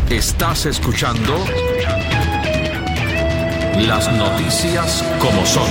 Estás escuchando Las Noticias como son.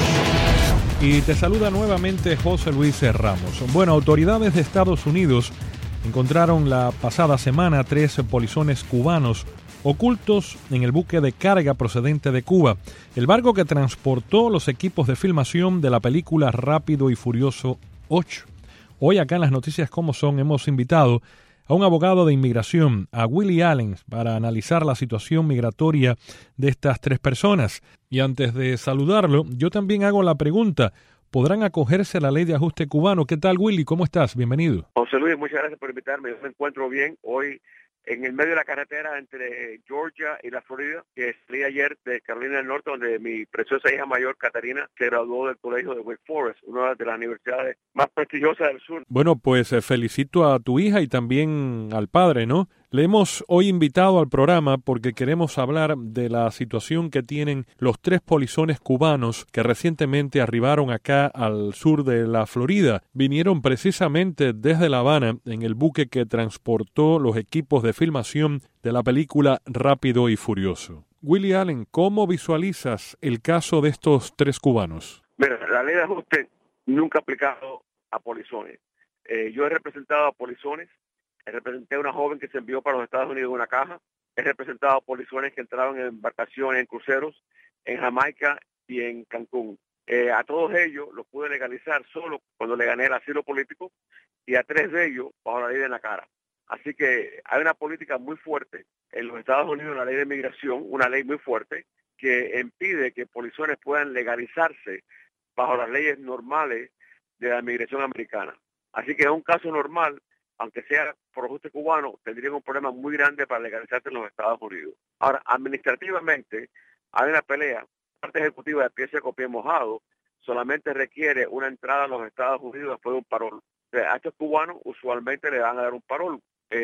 Y te saluda nuevamente José Luis Ramos. Bueno, autoridades de Estados Unidos encontraron la pasada semana 3 polizones cubanos ocultos en el buque de carga procedente de Cuba, el barco que transportó los equipos de filmación de la película Rápido y Furioso 8. Hoy acá en Las Noticias como son hemos invitado a un abogado de inmigración, a Willie Allen, para analizar la situación migratoria de estas 3 personas. Y antes de saludarlo, yo también hago la pregunta, ¿podrán acogerse a la ley de ajuste cubano? ¿Qué tal, Willie? ¿Cómo estás? Bienvenido. José Luis, muchas gracias por invitarme. Yo me encuentro bien hoy en el medio de la carretera entre Georgia y la Florida, que salí ayer de Carolina del Norte, donde mi preciosa hija mayor, Catarina, se graduó del colegio de Wake Forest, una de las universidades más prestigiosas del sur. Bueno, pues felicito a tu hija y también al padre, ¿no? Le hemos hoy invitado al programa porque queremos hablar de la situación que tienen los 3 polizones cubanos que recientemente arribaron acá al sur de la Florida. Vinieron precisamente desde La Habana en el buque que transportó los equipos de filmación de la película Rápido y Furioso. Willie Allen, ¿cómo visualizas el caso de estos 3 cubanos? Mira, la ley de ajuste nunca ha aplicado a polizones. Yo he representado a polizones. Representé a una joven que se envió para los Estados Unidos en una caja. He representado a polizones que entraban en embarcaciones, en cruceros, en Jamaica y en Cancún. A todos ellos los pude legalizar solo cuando le gané el asilo político y a 3 de ellos bajo la ley de la cara. Así que hay una política muy fuerte en los Estados Unidos, una ley de migración, una ley muy fuerte que impide que polizones puedan legalizarse bajo las leyes normales de la migración americana. Así que es un caso normal. Aunque sea por ajuste cubano, tendrían un problema muy grande para legalizarse en los Estados Unidos. Ahora, administrativamente, hay una pelea. La parte ejecutiva de pie seco, pie mojado, solamente requiere una entrada a los Estados Unidos después de un parol. O sea, a estos cubanos usualmente le van a dar un parol.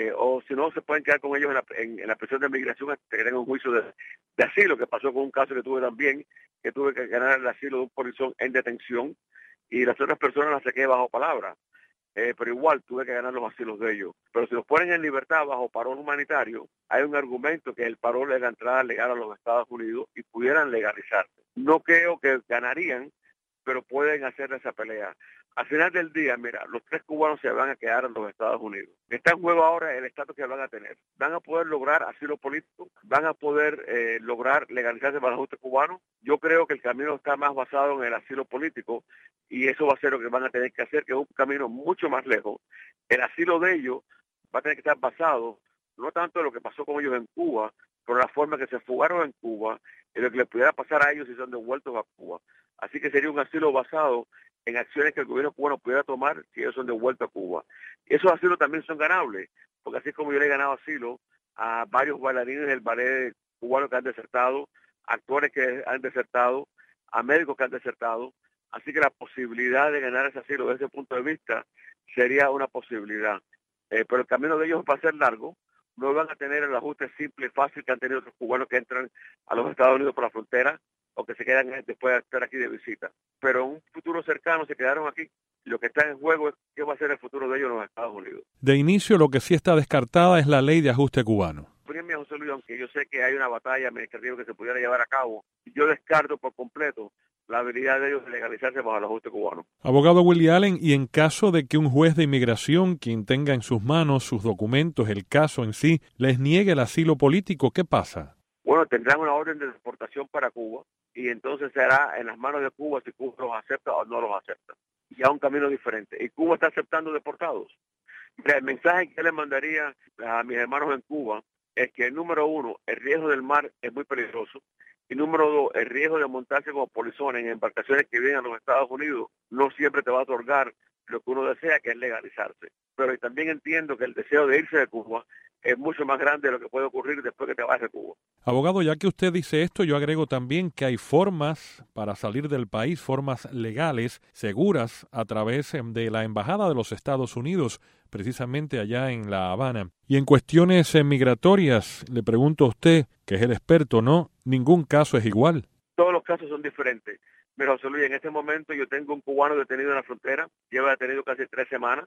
O si no, se pueden quedar con ellos en la prisión de migración hasta que tengan un juicio de asilo, que pasó con un caso que tuve también, que tuve que ganar el asilo de un polizón en detención y las otras personas las saqué bajo palabra. Pero igual tuve que ganar los asilos de ellos. Pero si los ponen en libertad bajo parol humanitario, hay un argumento que el parol es la entrada legal a los Estados Unidos y pudieran legalizarse. No creo que ganarían, pero pueden hacer esa pelea. Al final del día, mira, los 3 cubanos se van a quedar en los Estados Unidos. Está en juego ahora el estatus que van a tener. Van a poder lograr asilo político, van a poder lograr legalizarse para el ajuste cubano. Yo creo que el camino está más basado en el asilo político y eso va a ser lo que van a tener que hacer, que es un camino mucho más lejos. El asilo de ellos va a tener que estar basado no tanto en lo que pasó con ellos en Cuba, pero la forma que se fugaron en Cuba y lo que les pudiera pasar a ellos si son devueltos a Cuba. Así que sería un asilo basado en acciones que el gobierno cubano pudiera tomar si ellos son devueltos a Cuba. Esos asilos también son ganables, porque así como yo le he ganado asilo a varios bailarines del ballet cubano que han desertado, actores que han desertado, a médicos que han desertado, así que la posibilidad de ganar ese asilo desde ese punto de vista sería una posibilidad. Pero el camino de ellos va a ser largo, no van a tener el ajuste simple y fácil que han tenido otros cubanos que entran a los Estados Unidos por la frontera o que se quedan después de estar aquí de visita. Pero en un futuro cercano se quedaron aquí. Lo que está en juego es qué va a ser el futuro de ellos en los Estados Unidos. De inicio, lo que sí está descartada es la ley de ajuste cubano. Primero, José Luis, aunque yo sé que hay una batalla administrativa que se pudiera llevar a cabo, yo descarto por completo la habilidad de ellos de legalizarse bajo el ajuste cubano. Abogado Willie Allen, y en caso de que un juez de inmigración, quien tenga en sus manos sus documentos, el caso en sí, les niegue el asilo político, ¿qué pasa? Bueno, tendrán una orden de deportación para Cuba y entonces será en las manos de Cuba si Cuba los acepta o no los acepta. Ya un camino diferente. Y Cuba está aceptando deportados. Mira, el mensaje que yo le mandaría a mis hermanos en Cuba es que, número 1, el riesgo del mar es muy peligroso. Y número 2, el riesgo de montarse como polizones en embarcaciones que vienen a los Estados Unidos no siempre te va a otorgar lo que uno desea, que es legalizarse. Pero también entiendo que el deseo de irse de Cuba es mucho más grande de lo que puede ocurrir después que te vayas de Cuba. Abogado, ya que usted dice esto, yo agrego también que hay formas para salir del país, formas legales, seguras, a través de la Embajada de los Estados Unidos, precisamente allá en La Habana. Y en cuestiones migratorias, le pregunto a usted, que es el experto, ¿no? Ningún caso es igual. Todos los casos son diferentes. Mira, José Luis, en este momento yo tengo un cubano detenido en la frontera, lleva detenido casi 3 semanas,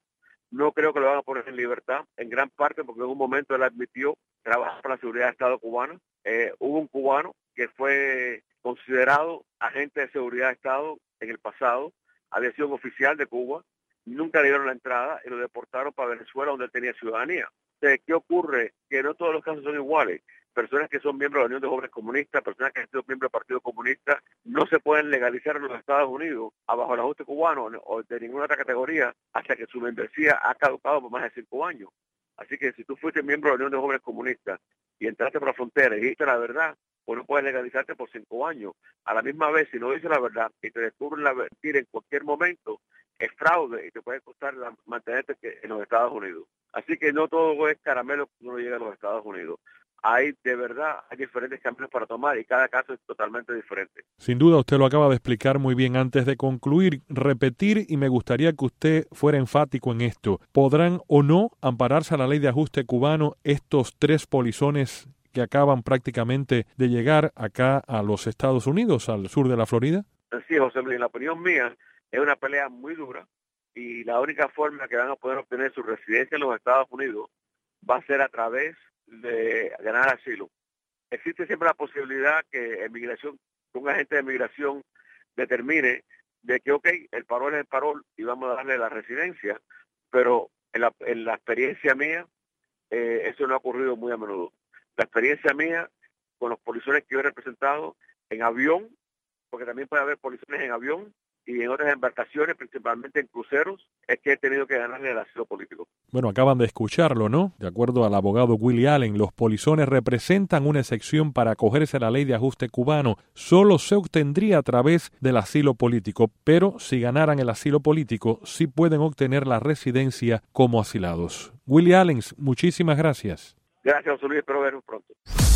No creo que lo van a poner en libertad, en gran parte porque en un momento él admitió trabajar para la seguridad del Estado cubana. Hubo un cubano que fue considerado agente de seguridad de Estado en el pasado, había sido un oficial de Cuba, nunca le dieron la entrada y lo deportaron para Venezuela, donde él tenía ciudadanía. Entonces, ¿qué ocurre? Que no todos los casos son iguales. Personas que son miembros de la Unión de Jóvenes Comunistas, personas que han sido miembros del Partido Comunista, no se pueden legalizar en los Estados Unidos bajo el ajuste cubano o de ninguna otra categoría hasta que su membresía ha caducado por más de 5 años. Así que si tú fuiste miembro de la Unión de Jóvenes Comunistas y entraste por la frontera y dijiste la verdad, pues no puedes legalizarte por 5 años. A la misma vez, si no dices la verdad y te descubren la mentira en cualquier momento, es fraude y te puede costar mantenerte en los Estados Unidos. Así que no todo es caramelo cuando uno llega a los Estados Unidos. Hay diferentes caminos para tomar y cada caso es totalmente diferente. Sin duda, usted lo acaba de explicar muy bien. Antes de concluir, repetir, y me gustaría que usted fuera enfático en esto. ¿Podrán o no ampararse a la ley de ajuste cubano estos 3 polizones que acaban prácticamente de llegar acá a los Estados Unidos, al sur de la Florida? Sí, José Luis, en la opinión mía, es una pelea muy dura y la única forma que van a poder obtener su residencia en los Estados Unidos va a ser a través de ganar asilo. Existe siempre la posibilidad que un agente de migración determine de que, el parol es el parol y vamos a darle la residencia, pero en la experiencia mía, eso no ha ocurrido muy a menudo. La experiencia mía con los polizones que yo he representado en avión, porque también puede haber polizones en avión y en otras embarcaciones, principalmente en cruceros, es que he tenido que ganarle el asilo político. Bueno, acaban de escucharlo, ¿no? De acuerdo al abogado Willie Allen, los polizones representan una excepción para acogerse a la ley de ajuste cubano. Solo se obtendría a través del asilo político, pero si ganaran el asilo político, sí pueden obtener la residencia como asilados. Willie Allen, muchísimas gracias. Gracias, José Luis. Espero vernos pronto.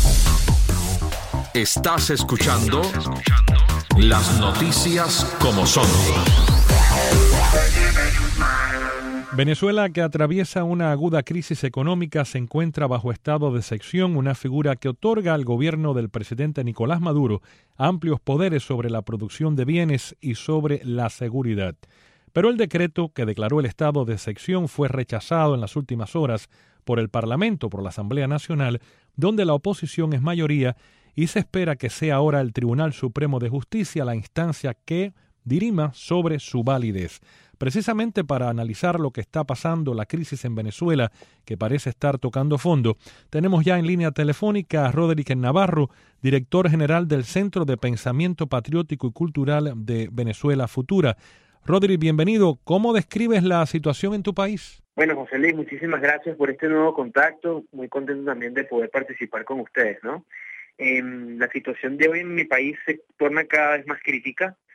Estás escuchando las noticias como son. Venezuela, que atraviesa una aguda crisis económica, se encuentra bajo estado de excepción, una figura que otorga al gobierno del presidente Nicolás Maduro amplios poderes sobre la producción de bienes y sobre la seguridad. Pero el decreto que declaró el estado de excepción fue rechazado en las últimas horas por el Parlamento, por la Asamblea Nacional, donde la oposición es mayoría, y se espera que sea ahora el Tribunal Supremo de Justicia la instancia que dirima sobre su validez. Precisamente para analizar lo que está pasando, la crisis en Venezuela, que parece estar tocando fondo, tenemos ya en línea telefónica a Roderick Navarro, director general del Centro de Pensamiento Patriótico y Cultural de Venezuela Futura. Roderick, bienvenido. ¿Cómo describes la situación en tu país? Bueno, José Luis, muchísimas gracias por este nuevo contacto. Muy contento también de poder participar con ustedes, ¿no? La situación de hoy en mi país se torna cada vez más crítica.